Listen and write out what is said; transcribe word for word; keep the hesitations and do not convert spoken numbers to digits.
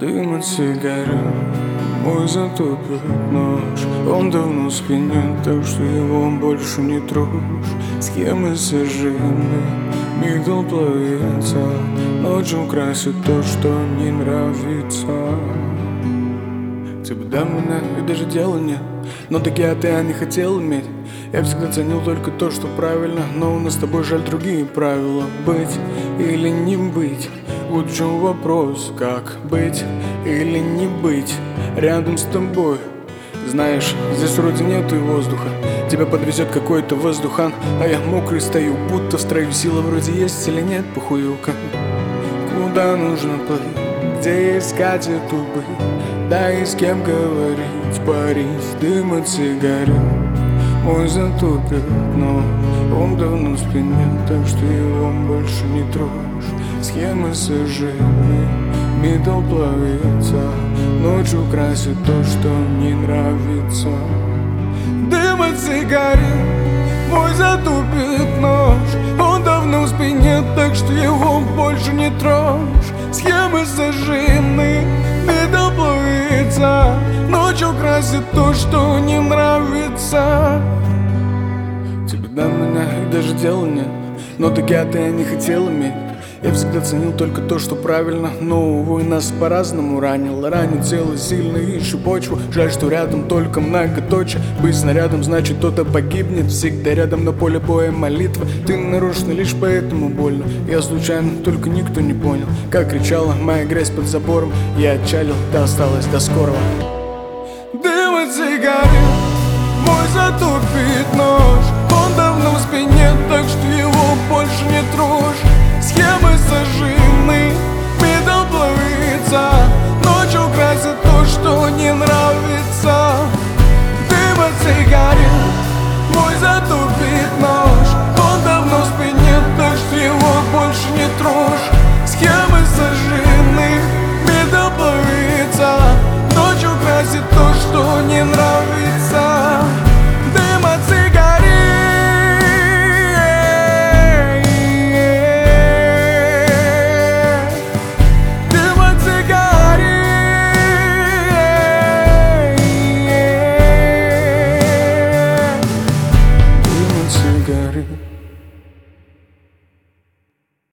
Дым от сигарет, мой затопит нож. Он давно в спине, так что его больше не трожь. Схемы сожжены, мигдал плавится. Ночью красит то, что не нравится. Тебе до меня и даже дела нет, но такие ты я не хотел иметь. Я всегда ценил только то, что правильно, но у нас с тобой жаль другие правила. Быть или не быть, вот в чем вопрос. Как быть или не быть рядом с тобой? Знаешь, здесь вроде нету и воздуха. Тебя подвезет какой-то воздухан, а я мокрый стою, будто в строю. Сила вроде есть или нет, похуюка. Куда нужно плыть, где искать эту быть? Да и с кем говорить, парить. Дым от сигарет, мой затопит нож. Он давно в спине, так что его больше не трожь. Схемы сожжены, металл плавится. Ночью красит то, что не нравится. Дым от сигарет, мой затупит нож. Он давно в спине, так что его больше не трожь. Схемы сожжены, металл плавится. Ночью красит то, что не нравится. Тебе до меня и даже дела нет, но такие ты я не хотел иметь. Я всегда ценил только то, что правильно, но, увы, нас по-разному ранил. Ранит тело сильно, ищу почву. Жаль, что рядом только многоточие. Быть снарядом, значит, кто-то погибнет. Всегда рядом на поле боя молитва. Ты нарочно, лишь поэтому больно. Я случайно, только никто не понял, как кричала моя грязь под забором. Я отчалил, да осталось до скорого. Дым от сигарет, мой затупит нож.